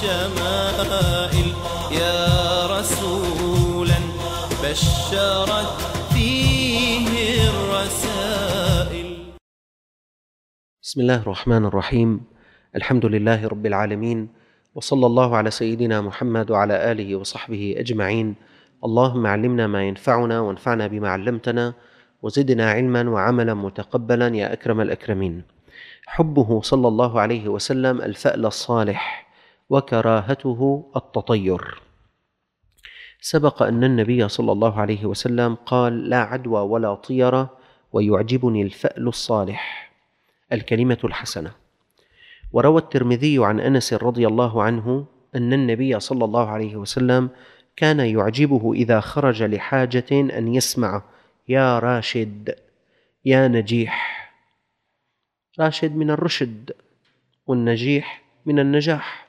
الشمائل يا رسولا بشرت فيه الرسائل. بسم الله الرحمن الرحيم. الحمد لله رب العالمين، وصلى الله على سيدنا محمد وعلى آله وصحبه أجمعين. اللهم علمنا ما ينفعنا وانفعنا بما علمتنا وزدنا علما وعملا متقبلا يا أكرم الأكرمين. حبه صلى الله عليه وسلم الفأل الصالح وكراهته التطير. سبق أن النبي صلى الله عليه وسلم قال: لا عدوى ولا طيرة ويعجبني الفأل الصالح، الكلمة الحسنة. وروى الترمذي عن أنس رضي الله عنه أن النبي صلى الله عليه وسلم كان يعجبه إذا خرج لحاجة أن يسمع: يا راشد، يا نجيح. راشد من الرشد، والنجيح من النجاح.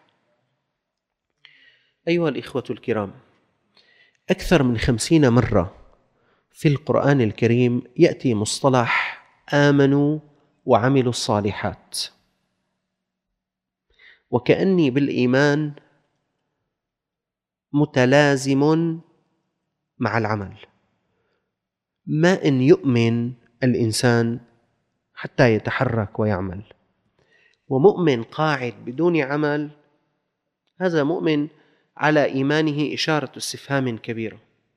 أيها الإخوة الكرام، أكثر من 50 مرة في القرآن الكريم يأتي مصطلح آمنوا وعملوا الصالحات، وكأني بالإيمان متلازم مع العمل. ما إن يؤمن الإنسان حتى يتحرك ويعمل، ومؤمن قاعد بدون عمل هذا مؤمن على إيمانه إشارة استفهام كبيرة.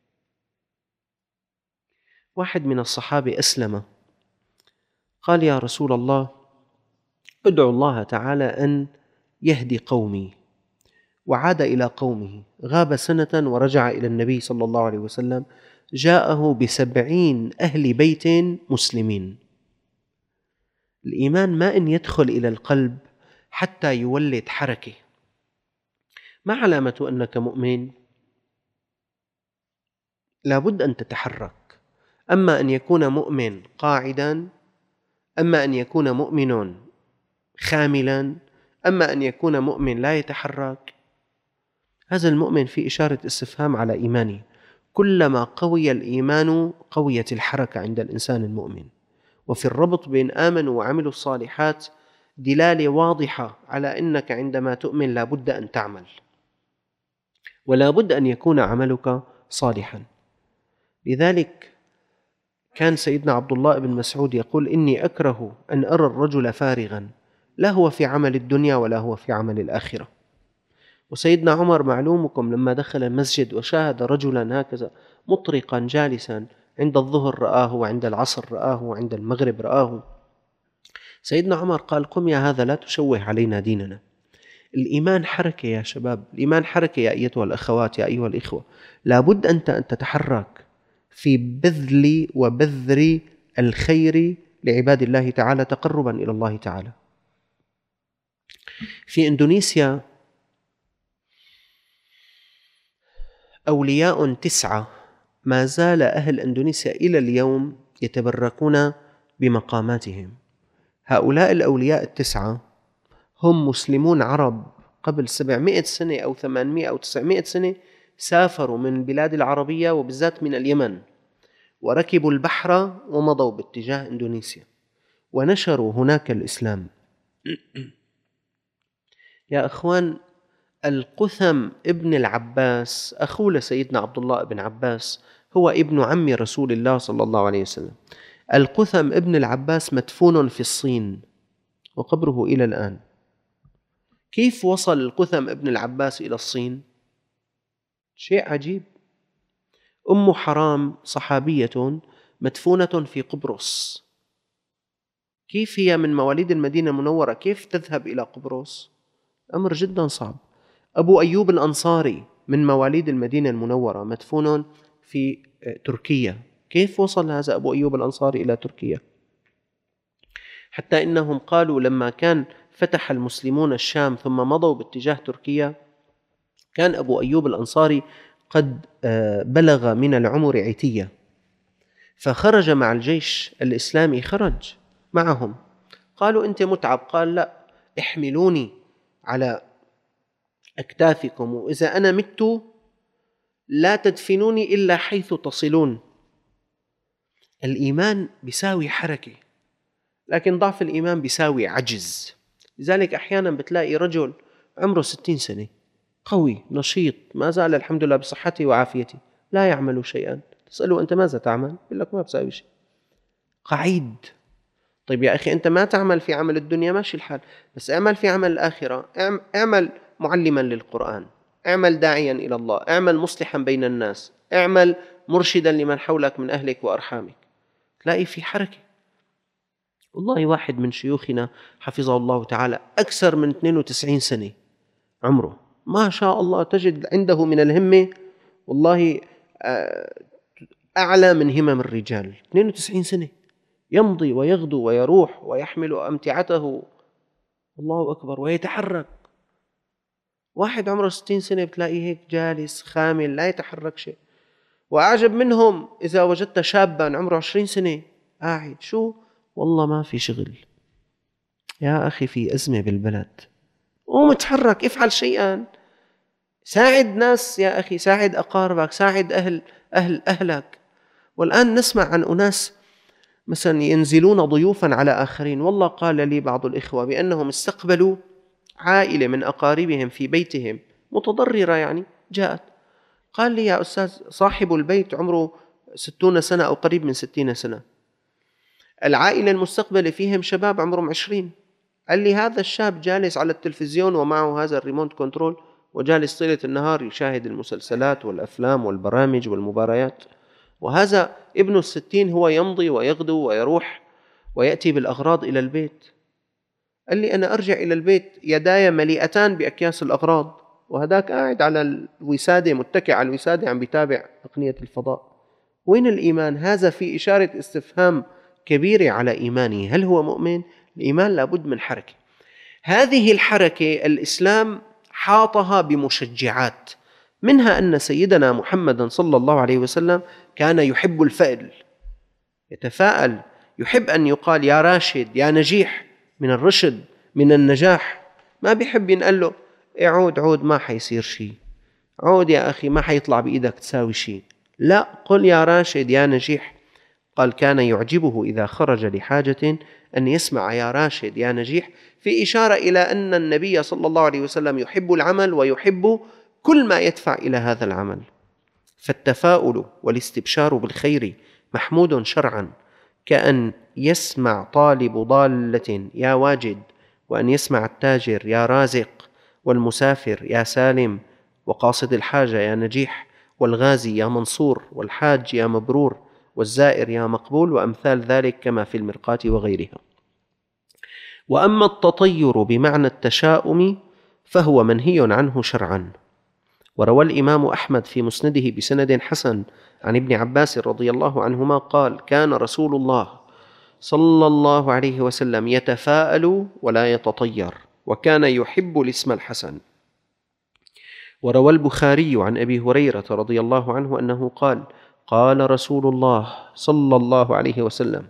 واحد من الصحابة أسلم، قال: يا رسول الله، ادعو الله تعالى أن يهدي قومي. وعاد إلى قومه، غاب سنة ورجع إلى النبي صلى الله عليه وسلم، جاءه ب70 أهل بيت مسلمين. الإيمان ما إن يدخل إلى القلب حتى يولد حركة. ما علامة أنك مؤمن؟ لابد أن تتحرك. أما أن يكون مؤمن قاعدا، أما أن يكون مؤمن خاملا، أما أن يكون مؤمن لا يتحرك، هذا المؤمن في إشارة استفهام على إيمانه. كلما قوي الإيمان قويت الحركة عند الإنسان المؤمن. وفي الربط بين آمنوا وعملوا الصالحات دلالة واضحة على أنك عندما تؤمن لابد أن تعمل، ولابد أن يكون عملك صالحا. لذلك كان سيدنا عبد الله بن مسعود يقول: إني أكره أن أرى الرجل فارغا، لا هو في عمل الدنيا ولا هو في عمل الآخرة. وسيدنا عمر معلومكم لما دخل المسجد وشاهد رجلا هكذا مطرقا جالسا، عند الظهر رآه، وعند العصر رآه، وعند المغرب رآه، سيدنا عمر قال: قم يا هذا، لا تشوه علينا ديننا. الإيمان حركة يا شباب، الإيمان حركة يا أيتها الأخوات، يا أيها الإخوة. لابد أن تتحرك في بذل وبذر الخير لعباد الله تعالى تقربا إلى الله تعالى. في إندونيسيا أولياء 9 ما زال أهل إندونيسيا إلى اليوم يتبركون بمقاماتهم. هؤلاء الأولياء 9 هم مسلمون عرب قبل 700 سنة أو 800 أو 900 سنة، سافروا من بلاد العربية وبالذات من اليمن، وركبوا البحر ومضوا باتجاه إندونيسيا ونشروا هناك الإسلام. يا أخوان، القثم ابن العباس أخو لسيدنا عبد الله بن عباس، هو ابن عم رسول الله صلى الله عليه وسلم. القثم ابن العباس مدفون في الصين وقبره إلى الآن. كيف وصل القثم ابن العباس إلى الصين؟ شيء عجيب. أم حرام صحابية مدفونة في قبرص، كيف هي من مواليد المدينة المنورة كيف تذهب إلى قبرص؟ أمر جدا صعب. أبو أيوب الأنصاري من مواليد المدينة المنورة مدفون في تركيا، كيف وصل هذا أبو أيوب الأنصاري إلى تركيا؟ حتى إنهم قالوا لما كان فتح المسلمون الشام ثم مضوا باتجاه تركيا، كان أبو أيوب الأنصاري قد بلغ من العمر عتية، فخرج مع الجيش الإسلامي، خرج معهم. قالوا: أنت متعب؟ قال: لا، احملوني على أكتافكم، وإذا أنا مت لا تدفنوني إلا حيث تصلون. الإيمان بيساوي حركة، لكن ضعف الإيمان بيساوي عجز. لذلك أحيانا بتلاقي رجل عمره 60 سنة قوي نشيط ما زال الحمد لله بصحتي وعافيتي، لا يعمل شيئا، تسأله أنت ماذا تعمل؟ يقول لك ما بساوي شيء، قعيد. طيب يا أخي أنت ما تعمل في عمل الدنيا ماشي الحال، بس اعمل في عمل الآخرة، اعمل معلما للقرآن، اعمل داعيا إلى الله، اعمل مصلحا بين الناس، اعمل مرشدا لمن حولك من أهلك وأرحامك. تلاقي في حركة. والله واحد من شيوخنا حفظه الله تعالى أكثر من 92 سنة عمره، ما شاء الله، تجد عنده من الهمة والله أعلى من همم الرجال. 92 سنة يمضي ويغدو ويروح ويحمل أمتعته، الله أكبر، ويتحرك. واحد عمره 60 سنة بتلاقيه هيك جالس خامل لا يتحرك شيء. وأعجب منهم إذا وجدت شابا عمره 20 سنة قاعد، شو؟ والله ما في شغل. يا أخي في أزمة بالبلد، قوم اتحرك، افعل شيئا، ساعد ناس يا أخي، ساعد أقاربك، ساعد أهلك. والآن نسمع عن أناس مثلا ينزلون ضيوفا على آخرين. والله قال لي بعض الإخوة بأنهم استقبلوا عائلة من أقاربهم في بيتهم متضررة، يعني جاءت، قال لي يا أستاذ صاحب البيت عمره 60 سنة أو قريب من 60 سنة، العائلة المستقبلة فيهم شباب عمرهم 20. قال لي هذا الشاب جالس على التلفزيون ومعه هذا الريموت كنترول وجالس طيلة النهار يشاهد المسلسلات والأفلام والبرامج والمباريات، وهذا ابن 60 هو يمضي ويغدو ويروح ويأتي بالأغراض إلى البيت. قال لي أنا أرجع إلى البيت يداي مليئتان بأكياس الأغراض، وهذاك قاعد على الوسادة، متكئ على الوسادة عم بيتابع تقنية الفضاء. وين الإيمان؟ هذا في إشارة استفهام كبيرة على إيمانه، هل هو مؤمن؟ الإيمان لابد من حركة. هذه الحركة الإسلام حاطها بمشجعات، منها أن سيدنا محمد صلى الله عليه وسلم كان يحب الفأل، يتفاءل، يحب أن يقال يا راشد يا نجيح، من الرشد من النجاح. ما بيحب ينقل له عود ما حيصير شيء، عود يا أخي ما حيطلع بإيدك تساوي شيء، لا، قل يا راشد يا نجيح. قال كان يعجبه إذا خرج لحاجة أن يسمع يا راشد يا نجيح، في إشارة إلى أن النبي صلى الله عليه وسلم يحب العمل ويحب كل ما يدفع إلى هذا العمل. فالتفاؤل والاستبشار بالخير محمود شرعا، كأن يسمع طالب ضالة يا واجد، وأن يسمع التاجر يا رازق، والمسافر يا سالم، وقاصد الحاجة يا نجيح، والغازي يا منصور، والحاج يا مبرور، والزائر يا مقبول، وأمثال ذلك كما في المرقاة وغيرها. وأما التطير بمعنى التشاؤم فهو منهي عنه شرعا. وروى الإمام أحمد في مسنده بسند حسن عن ابن عباس رضي الله عنهما قال كان رسول الله صلى الله عليه وسلم يتفاءل ولا يتطير، وكان يحب الاسم الحسن. وروى البخاري عن أبي هريرة رضي الله عنه أنه قال قال رسول الله صلى الله عليه وسلم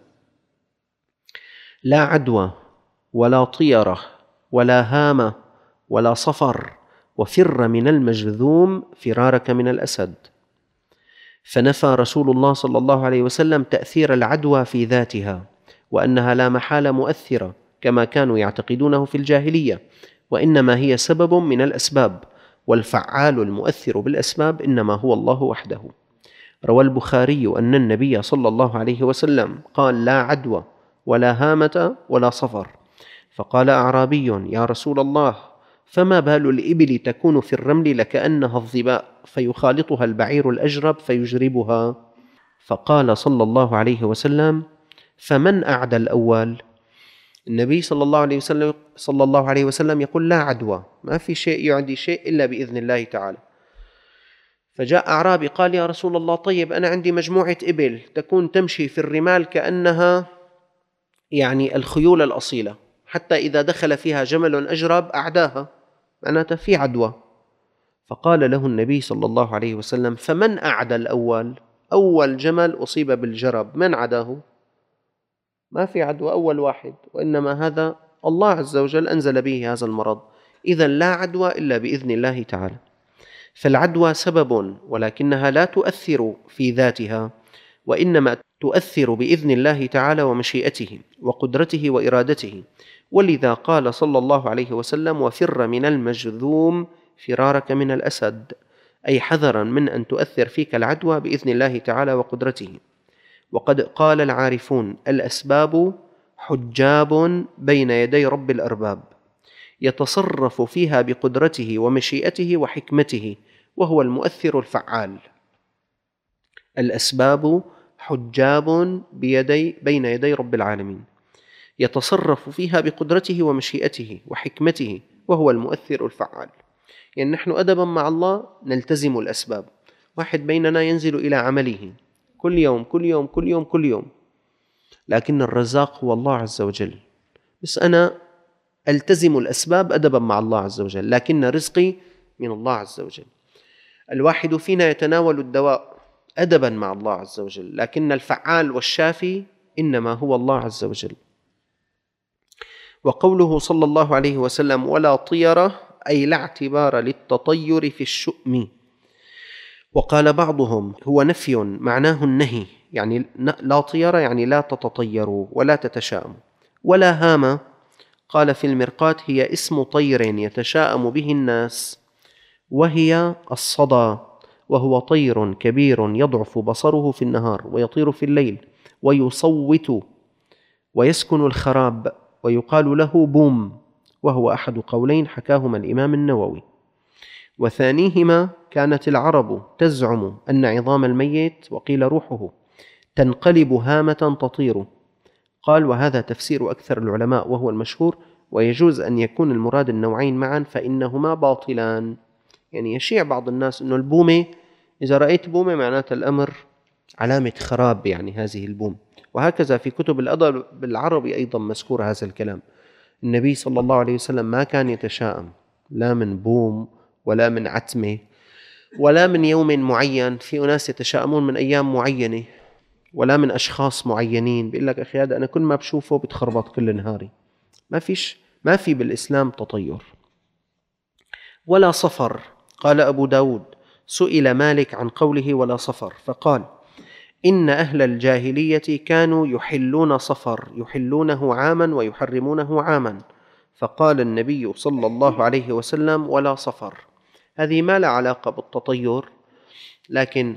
لا عدوى ولا طيرة ولا هامة ولا صفر، وفر من المجذوم فرارك من الأسد. فنفى رسول الله صلى الله عليه وسلم تأثير العدوى في ذاتها، وأنها لا محالة مؤثرة كما كانوا يعتقدونه في الجاهلية، وإنما هي سبب من الأسباب، والفعال المؤثر بالأسباب إنما هو الله وحده. روى البخاري أن النبي صلى الله عليه وسلم قال لا عدوى ولا هامة ولا صفر. فقال أعرابي يا رسول الله فما بال الإبل تكون في الرمل لكأنها الظباء فيخالطها البعير الأجرب فيجربها؟ فقال صلى الله عليه وسلم فمن أعدى الأول؟ النبي صلى الله عليه وسلم يقول لا عدوى، ما في شيء يعدي شيء إلا بإذن الله تعالى. فجاء أعرابي قال يا رسول الله طيب أنا عندي مجموعة إبل تكون تمشي في الرمال كأنها يعني الخيول الأصيلة، حتى إذا دخل فيها جمل أجرب أعداها، معناتها في عدوى. فقال له النبي صلى الله عليه وسلم فمن أعدى الأول؟ أول جمل أصيب بالجرب من عداه؟ ما في عدوى أول واحد، وإنما هذا الله عز وجل أنزل به هذا المرض. إذن لا عدوى إلا بإذن الله تعالى. فالعدوى سبب ولكنها لا تؤثر في ذاتها، وإنما تؤثر بإذن الله تعالى ومشيئته وقدرته وإرادته. ولذا قال صلى الله عليه وسلم وفر من المجذوم فرارك من الأسد، أي حذرا من أن تؤثر فيك العدوى بإذن الله تعالى وقدرته. وقد قال العارفون: الأسباب حجاب بين يدي رب الأرباب، يتصرف فيها بقدرته ومشيئته وحكمته، وهو المؤثر الفعال. الأسباب حجاب بين يدي رب العالمين، يتصرف فيها بقدرته ومشيئته وحكمته، وهو المؤثر الفعال. يعني نحن أدبا مع الله نلتزم الأسباب. واحد بيننا ينزل إلى عمله كل يوم كل يوم كل يوم كل يوم، لكن الرزاق هو الله عز وجل. بس أنا ألتزم الأسباب أدبا مع الله عز وجل، لكن رزقي من الله عز وجل. الواحد فينا يتناول الدواء أدبا مع الله عز وجل، لكن الفعال والشافي إنما هو الله عز وجل. وقوله صلى الله عليه وسلم: ولا طيرة، أي لا اعتبار للتطير في الشؤم. وقال بعضهم: هو نفي معناه النهي، يعني لا طيرة يعني لا تتطيروا ولا تتشاءموا. ولا هامة، قال في المرقاة: هي اسم طير يتشاءم به الناس، وهي الصدى، وهو طير كبير يضعف بصره في النهار ويطير في الليل ويصوت ويسكن الخراب، ويقال له بوم، وهو أحد قولين حكاهما الإمام النووي. وثانيهما: كانت العرب تزعم أن عظام الميت، وقيل روحه، تنقلب هامة تطير. قال: وهذا تفسير أكثر العلماء وهو المشهور، ويجوز أن يكون المراد النوعين معا فإنهما باطلان. يعني يشيع بعض الناس أنه البومة، إذا رأيت بومة معناته الأمر علامة خراب، يعني هذه البوم. وهكذا في كتب الأدب بالعربي أيضا مذكور هذا الكلام. النبي صلى الله عليه وسلم ما كان يتشاءم لا من بوم ولا من عتمة ولا من يوم معين. في أناس يتشاءمون من أيام معينة، ولا من أشخاص معينين. بيقول لك: أخي هذا أنا كل ما بشوفه بتخربط كل نهاري. ما في بالإسلام تطير. ولا صفر، قال أبو داود: سئل مالك عن قوله ولا صفر فقال: إن أهل الجاهلية كانوا يحلون صفر، يحلونه عاما ويحرمونه عاما، فقال النبي صلى الله عليه وسلم: ولا صفر. هذه ما لا علاقة بالتطير، لكن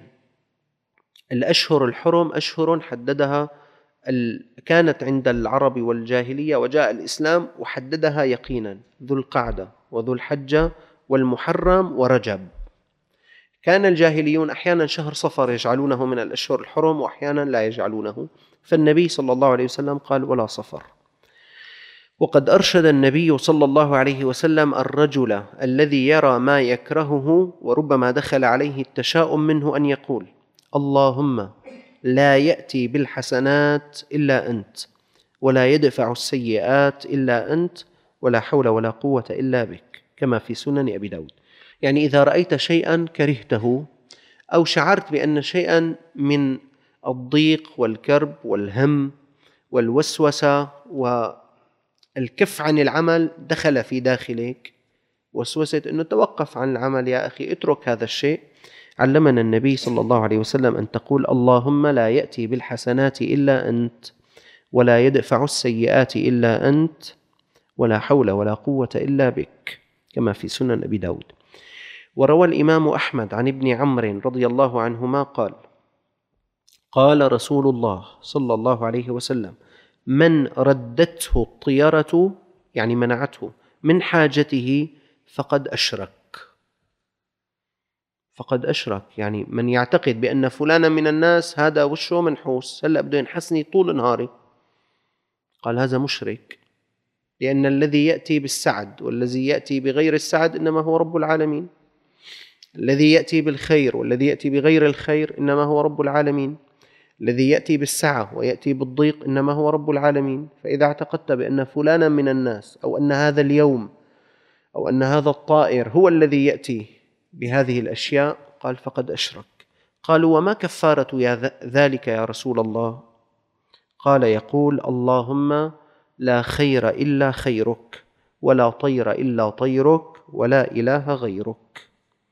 الأشهر الحرم أشهر حددها كانت عند العرب والجاهلية، وجاء الإسلام وحددها يقينا: ذو القعدة وذو الحجة والمحرم ورجب. كان الجاهليون أحيانا شهر صفر يجعلونه من الأشهر الحرم، وأحيانا لا يجعلونه، فالنبي صلى الله عليه وسلم قال: ولا صفر. وقد أرشد النبي صلى الله عليه وسلم الرجل الذي يرى ما يكرهه وربما دخل عليه التشاؤم منه أن يقول: اللهم لا يأتي بالحسنات إلا أنت، ولا يدفع السيئات إلا أنت، ولا حول ولا قوة إلا بك، كما في سنن أبي داود. يعني إذا رأيت شيئا كرهته، أو شعرت بأن شيئا من الضيق والكرب والهم والوسوسة والكف عن العمل دخل في داخلك، وسوسة أنه توقف عن العمل يا أخي، اترك هذا الشيء، علمنا النبي صلى الله عليه وسلم أن تقول: اللهم لا يأتي بالحسنات إلا أنت، ولا يدفع السيئات إلا أنت، ولا حول ولا قوة إلا بك، كما في سنن أبي داود. وروى الإمام أحمد عن ابن عمرو رضي الله عنهما قال: قال رسول الله صلى الله عليه وسلم: من ردته الطيرة، يعني منعته من حاجته، فقد أشرك. فقد أشرك، يعني من يعتقد بأن فلانا من الناس هذا وشه منحوس، هلأ بده ينحسني طول نهاري، قال هذا مشرك، لأن الذي يأتي بالسعد والذي يأتي بغير السعد إنما هو رب العالمين. الذي يأتي بالخير والذي يأتي بغير الخير إنما هو رب العالمين. الذي يأتي بالسعة ويأتي بالضيق إنما هو رب العالمين. فإذا اعتقدت بأن فلانا من الناس، أو أن هذا اليوم أو أن هذا الطائر هو الذي يأتي بهذه الأشياء، قال فقد أشرك. قالوا: وما كفارة ذلك يا رسول الله؟ قال: يقول: اللهم لا خير إلا خيرك، ولا طير إلا طيرك، ولا إله غيرك.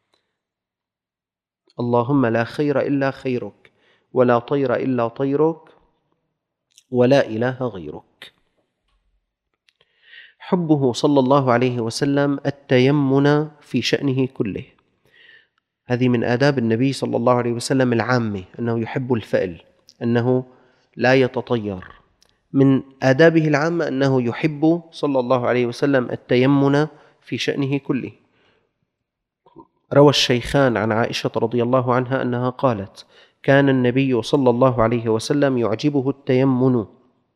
اللهم لا خير إلا خيرك، ولا طير إلا طيرك، ولا إله غيرك. حبه صلى الله عليه وسلم التيمن في شأنه كله. هذه من آداب النبي صلى الله عليه وسلم العامة، أنه يحب الفأل، أنه لا يتطير. من آدابه العامة أنه يحب صلى الله عليه وسلم التيمن في شأنه كله. روى الشيخان عن عائشة رضي الله عنها أنها قالت: كان النبي صلى الله عليه وسلم يعجبه التيمن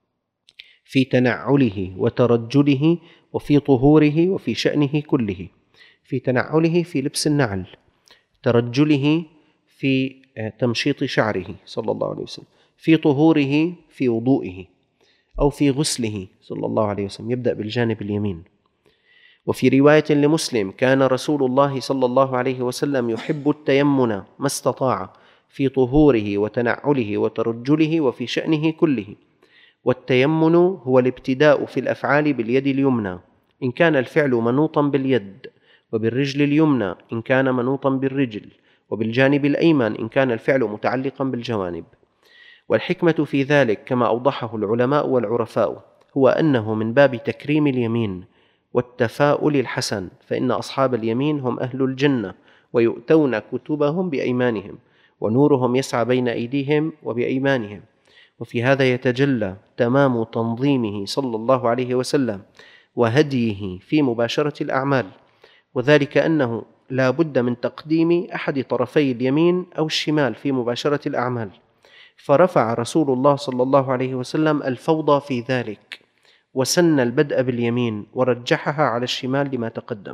في تنعله وترجله وفي طهوره وفي شأنه كله. في تنعله في لبس النعل، ترجله في تمشيط شعره صلى الله عليه وسلم، في طهوره في وضوئه أو في غسله صلى الله عليه وسلم، يبدأ بالجانب اليمين. وفي رواية لمسلم: كان رسول الله صلى الله عليه وسلم يحب التيمن ما استطاع في طهوره وتنعله وترجله وفي شأنه كله. والتيمن هو الابتداء في الأفعال باليد اليمنى إن كان الفعل منوطا باليد، وبالرجل اليمنى إن كان منوطا بالرجل، وبالجانب الأيمن إن كان الفعل متعلقا بالجوانب. والحكمة في ذلك كما أوضحه العلماء والعرفاء هو أنه من باب تكريم اليمين والتفاؤل الحسن، فإن أصحاب اليمين هم أهل الجنة ويؤتون كتبهم بأيمانهم، ونورهم يسعى بين أيديهم وبأيمانهم. وفي هذا يتجلى تمام تنظيمه صلى الله عليه وسلم وهديه في مباشرة الأعمال، وذلك أنه لا بد من تقديم أحد طرفي اليمين أو الشمال في مباشرة الأعمال، فرفع رسول الله صلى الله عليه وسلم الفوضى في ذلك، وسن البدء باليمين ورجحها على الشمال لما تقدم.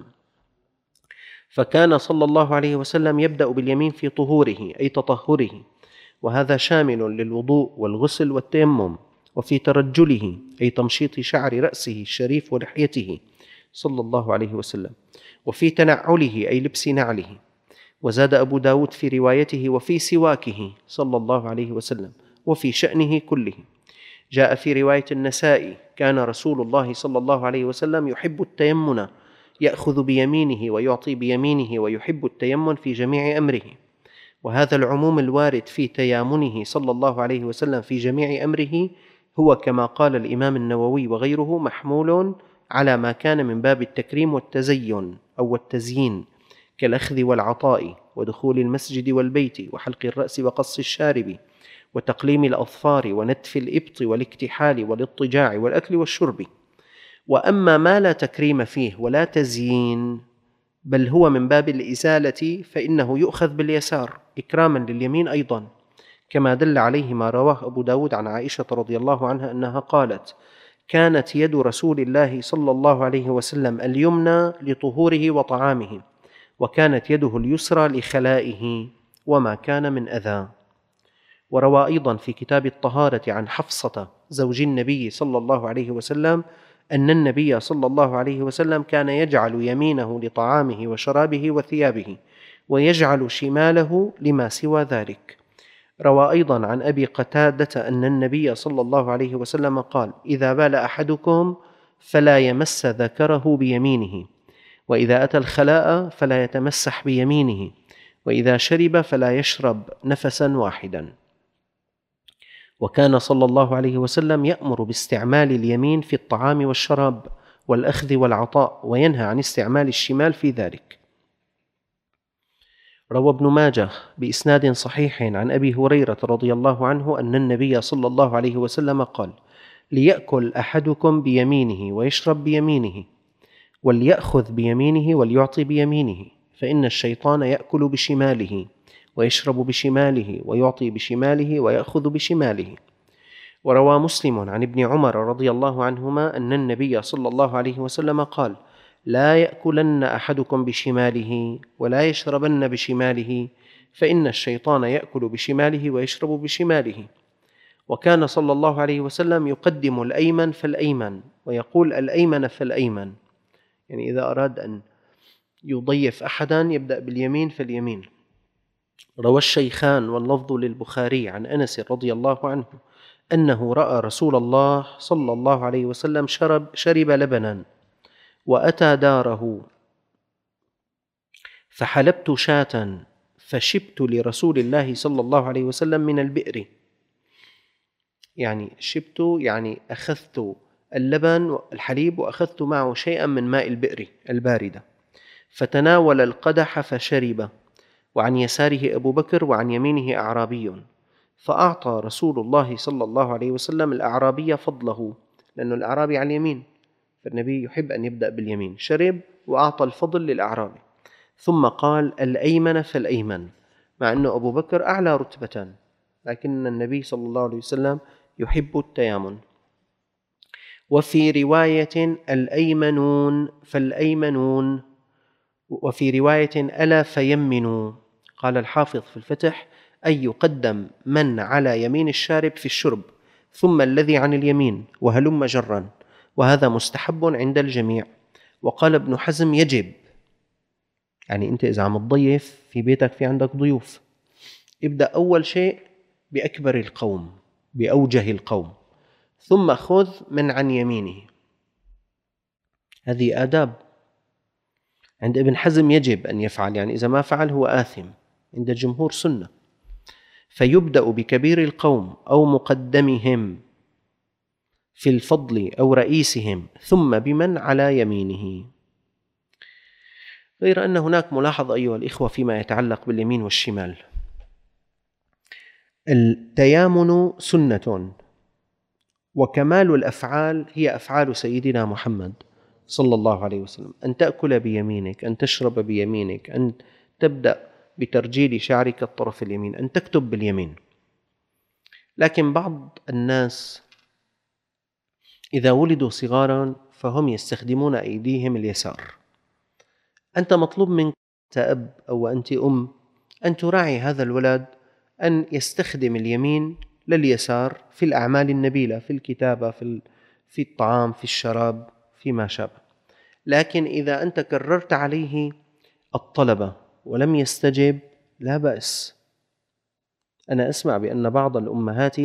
فكان صلى الله عليه وسلم يبدأ باليمين في طهوره أي تطهره، وهذا شامل للوضوء والغسل والتيمم، وفي ترجله أي تمشيط شعر رأسه الشريف ولحيته صلى الله عليه وسلم، وفي تنعله أي لبس نعله. وزاد أبو داود في روايته: وفي سواكه صلى الله عليه وسلم، وفي شأنه كله. جاء في رواية النسائي: كان رسول الله صلى الله عليه وسلم يحب التيمن، يأخذ بيمينه ويعطي بيمينه، ويحب التيمن في جميع أمره. وهذا العموم الوارد في تيامنه صلى الله عليه وسلم في جميع أمره هو كما قال الإمام النووي وغيره محمول على ما كان من باب التكريم والتزين أو التزيين، كالأخذ والعطاء ودخول المسجد والبيت وحلق الرأس وقص الشارب وتقليم الأظفار ونتف الإبط والاكتحال والاضطجاع والأكل والشرب. وأما ما لا تكريم فيه ولا تزيين بل هو من باب الإزالة فإنه يؤخذ باليسار إكراما لليمين أيضا، كما دل عليه ما رواه أبو داود عن عائشة رضي الله عنها أنها قالت: كانت يد رسول الله صلى الله عليه وسلم اليمنى لطهوره وطعامه، وكانت يده اليسرى لخلائه وما كان من أذى. وروى أيضا في كتاب الطهارة عن حفصة زوج النبي صلى الله عليه وسلم أن النبي صلى الله عليه وسلم كان يجعل يمينه لطعامه وشرابه وثيابه، ويجعل شماله لما سوى ذلك. روى أيضا عن أبي قتادة أن النبي صلى الله عليه وسلم قال: إذا بال أحدكم فلا يمس ذكره بيمينه، وإذا أتى الخلاء فلا يتمسح بيمينه، وإذا شرب فلا يشرب نفسا واحدا. وكان صلى الله عليه وسلم يأمر باستعمال اليمين في الطعام والشراب والأخذ والعطاء، وينهى عن استعمال الشمال في ذلك. روى ابن ماجه بإسناد صحيح عن أبي هريرة رضي الله عنه أن النبي صلى الله عليه وسلم قال: ليأكل أحدكم بيمينه ويشرب بيمينه، وليأخذ بيمينه وليعطي بيمينه، فإن الشيطان يأكل بشماله ويشرب بشماله ويعطي بشماله ويأخذ بشماله. وروى مسلم عن ابن عمر رضي الله عنهما أن النبي صلى الله عليه وسلم قال: لا يأكلن أحدكم بشماله ولا يشربن بشماله، فإن الشيطان يأكل بشماله ويشرب بشماله. وكان صلى الله عليه وسلم يقدم الأيمن فالأيمن ويقول الأيمن فالأيمن، يعني إذا أراد أن يضيف أحدا يبدأ باليمين فاليمين. روى الشيخان واللفظ للبخاري عن أنس رضي الله عنه أنه رأى رسول الله صلى الله عليه وسلم شرب لبنا، وأتى داره فحلبت شاة فشبت لرسول الله صلى الله عليه وسلم من البئر. يعني شبت يعني أخذت اللبن الحليب وأخذت معه شيئا من ماء البئر الباردة، فتناول القدح فشرب، وعن يساره أبو بكر وعن يمينه أعرابي، فأعطى رسول الله صلى الله عليه وسلم الأعرابي فضله، لأن الأعرابي على اليمين، فالنبي يحب أن يبدأ باليمين، شرب وأعطى الفضل للأعرابي، ثم قال الأيمن فالأيمن، مع أنه أبو بكر أعلى رتبة، لكن النبي صلى الله عليه وسلم يحب التيامن. وفي رواية الأيمنون فالأيمنون، وفي رواية ألا فيمنوا. قال الحافظ في الفتح أي يقدم من على يمين الشارب في الشرب، ثم الذي عن اليمين، وهلم جرا، وهذا مستحب عند الجميع. وقال ابن حزم يجب، يعني أنت إذا عم تضيف في بيتك، في عندك ضيوف، ابدأ أول شيء بأكبر القوم، بأوجه القوم، ثم خذ من عن يمينه. هذه آداب. عند ابن حزم يجب أن يفعل، يعني إذا ما فعل هو آثم، عند الجمهور سنة. فيبدأ بكبير القوم أو مقدمهم في الفضل أو رئيسهم، ثم بمن على يمينه. غير أن هناك ملاحظة أيها الإخوة فيما يتعلق باليمين والشمال. التيامن سنة، وكمال الأفعال هي أفعال سيدنا محمد صلى الله عليه وسلم، أن تأكل بيمينك، أن تشرب بيمينك، أن تبدأ بترجيل شعرك الطرف اليمين، أن تكتب باليمين. لكن بعض الناس إذا ولدوا صغارا فهم يستخدمون أيديهم اليسار. أنت مطلوب منك أب أو أنت أم أن تراعي هذا الولد أن يستخدم اليمين لليسار في الأعمال النبيلة، في الكتابة، في الطعام، في الشراب، فيما شابه. لكن إذا أنت كررت عليه الطلب ولم يستجب لا بأس. أنا أسمع بأن بعض الأمهات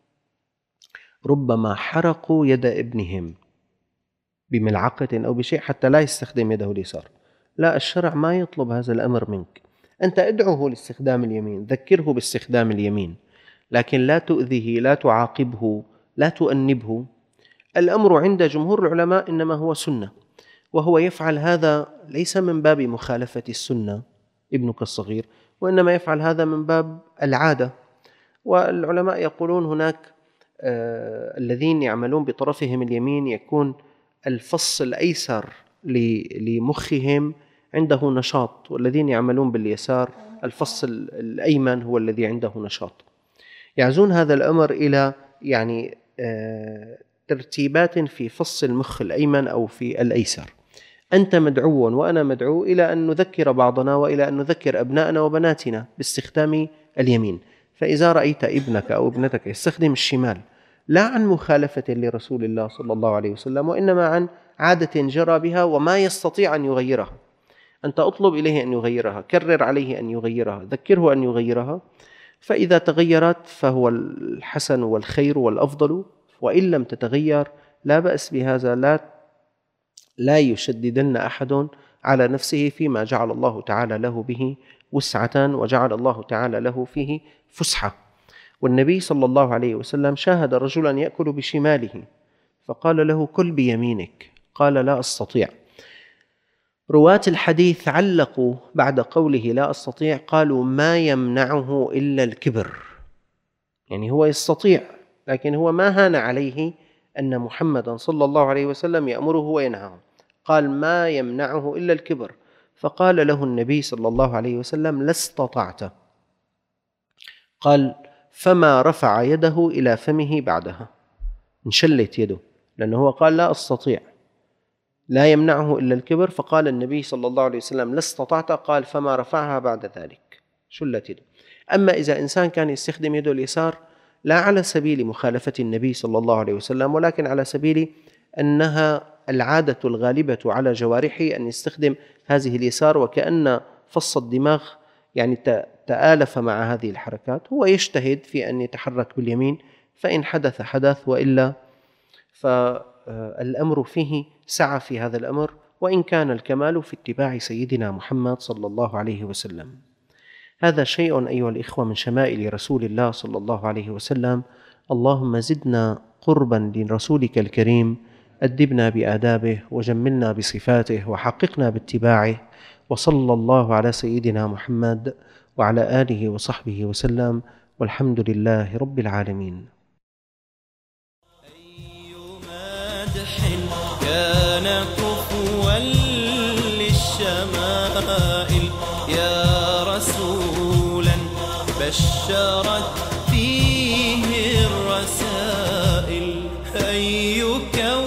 ربما حرقوا يد ابنهم بملعقة أو بشيء حتى لا يستخدم يده اليسار. لا، الشرع ما يطلب هذا الأمر منك. أنت ادعوه لاستخدام اليمين، ذكره باستخدام اليمين، لكن لا تؤذيه، لا تعاقبه، لا تؤنبه. الأمر عند جمهور العلماء إنما هو سنة، وهو يفعل هذا ليس من باب مخالفة السنة ابنك الصغير، وإنما يفعل هذا من باب العادة. والعلماء يقولون هناك الذين يعملون بطرفهم اليمين يكون الفص الأيسر لمخهم عنده نشاط، والذين يعملون باليسار الفص الأيمن هو الذي عنده نشاط. يعزون هذا الأمر إلى يعني ترتيبات في فص المخ الأيمن أو في الأيسر. أنت مدعو وأنا مدعو إلى أن نذكر بعضنا وإلى أن نذكر أبنائنا وبناتنا باستخدام اليمين. فإذا رأيت ابنك أو ابنتك يستخدم الشمال، لا عن مخالفة لرسول الله صلى الله عليه وسلم، وإنما عن عادة جرى بها وما يستطيع أن يغيرها، أنت أطلب إليه أن يغيرها، كرر عليه أن يغيرها، ذكره أن يغيرها. فإذا تغيرت فهو الحسن والخير والأفضل، وإن لم تتغير لا بأس بهذا. لا يشددن أحد على نفسه فيما جعل الله تعالى له به وسعة، وجعل الله تعالى له فيه فسحة. والنبي صلى الله عليه وسلم شاهد رجلا يأكل بشماله فقال له كل بيمينك، قال لا أستطيع. رواة الحديث علقوا بعد قوله لا أستطيع، قالوا ما يمنعه إلا الكبر، يعني هو يستطيع لكن هو ما هان عليه أن محمدا صلى الله عليه وسلم يأمره وينهاه، قال ما يمنعه إلا الكبر. فقال له النبي صلى الله عليه وسلم لا استطعت، قال فما رفع يده إلى فمه بعدها، انشلت يده، لأنه هو قال لا أستطيع، لا يمنعه إلا الكبر. فقال النبي صلى الله عليه وسلم لا استطعت، قال فما رفعها بعد ذلك، شلت يده. أما إذا إنسان كان يستخدم يده اليسار لا على سبيل مخالفة النبي صلى الله عليه وسلم، ولكن على سبيل أنها العادة الغالبة على جوارحه أن يستخدم هذه اليسار، وكأن فص الدماغ يعني تآلف مع هذه الحركات، هو يجتهد في أن يتحرك باليمين، فإن حدث حدث، وإلا فالأمر فيه سعة في هذا الأمر، وإن كان الكمال في اتباع سيدنا محمد صلى الله عليه وسلم. هذا شيء أيها الإخوة من شمائل رسول الله صلى الله عليه وسلم. اللهم زدنا قربا لرسولك الكريم أدبنا بآدابه وجملنا بصفاته وحققنا باتباعه، وصلى الله على سيدنا محمد وعلى آله وصحبه وسلم، والحمد لله رب العالمين. أي مدح كان كفوا للشمائل يا رسولا بشرت فيه الرسائل. أي كون